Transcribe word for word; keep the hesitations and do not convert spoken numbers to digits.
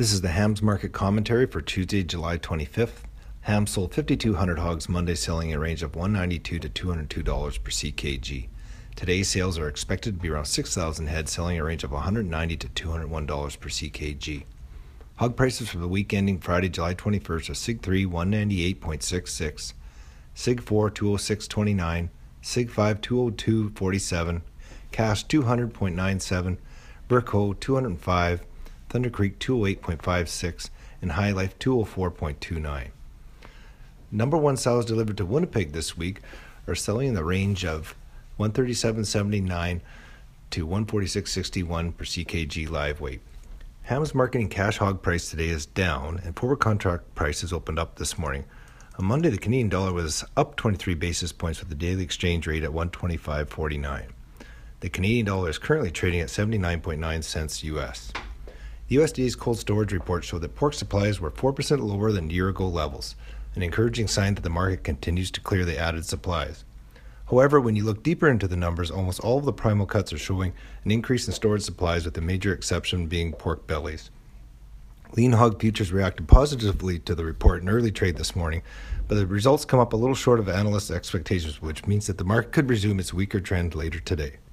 This is the Hams Market Commentary for Tuesday, July twenty-fifth. Hams sold fifty-two hundred hogs Monday, selling in a range of one hundred ninety-two to two hundred two dollars per C K G. Today's sales are expected to be around six thousand head, selling in a range of one hundred ninety to two hundred one dollars per C K G. Hog prices for the week ending Friday, July twenty-first are S I G three one ninety-eight point six six, S I G four two oh six twenty-nine, S I G five two oh two forty-seven, Cash two hundred point nine seven, Burco two hundred five, Thunder Creek two oh eight point five six, and High Life two oh four point two nine. Number one sows delivered to Winnipeg this week are selling in the range of one thirty-seven seventy-nine to one forty-six sixty-one per C K G live weight. Hams marketing cash hog price today is down, and forward contract prices opened up this morning. On Monday, the Canadian dollar was up twenty-three basis points with the daily exchange rate at one twenty-five forty-nine. The Canadian dollar is currently trading at seventy-nine point nine cents U S. The U S D A's cold storage report showed that pork supplies were four percent lower than year-ago levels, an encouraging sign that the market continues to clear the added supplies. However, when you look deeper into the numbers, almost all of the primal cuts are showing an increase in storage supplies, with the major exception being pork bellies. Lean hog futures reacted positively to the report in early trade this morning, but the results come up a little short of analysts' expectations, which means that the market could resume its weaker trend later today.